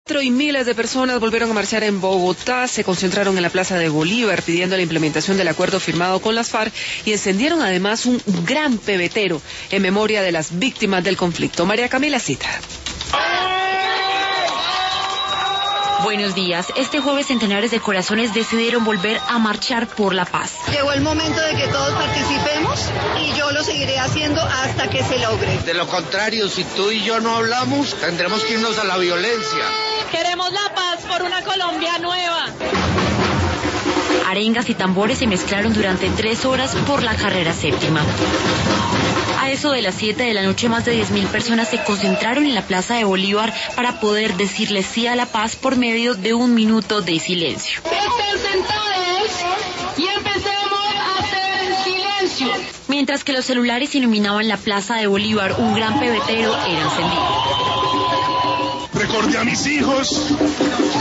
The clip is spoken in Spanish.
Y miles de personas volvieron a marchar en Bogotá, se concentraron en la Plaza de Bolívar pidiendo la implementación del acuerdo firmado con las FARC y encendieron además un gran pebetero en memoria de las víctimas del conflicto. María Camila Cita. Buenos días. Este jueves centenares de corazones decidieron volver a marchar por la paz. Llegó el momento de que todos participemos y yo lo seguiré haciendo hasta que se logre. De lo contrario, si tú y yo no hablamos, tendremos que irnos a la violencia. Queremos la paz por una Colombia nueva. Arengas y tambores se mezclaron durante 3 horas por la carrera séptima. A eso de las 7 de la noche, más de 10.000 personas se concentraron en la Plaza de Bolívar para poder decirle sí a la paz por medio de 1 minuto de silencio. Estén sentados y empecemos a hacer silencio. Mientras que los celulares iluminaban la Plaza de Bolívar, un gran pebetero era encendido. Recordé a mis hijos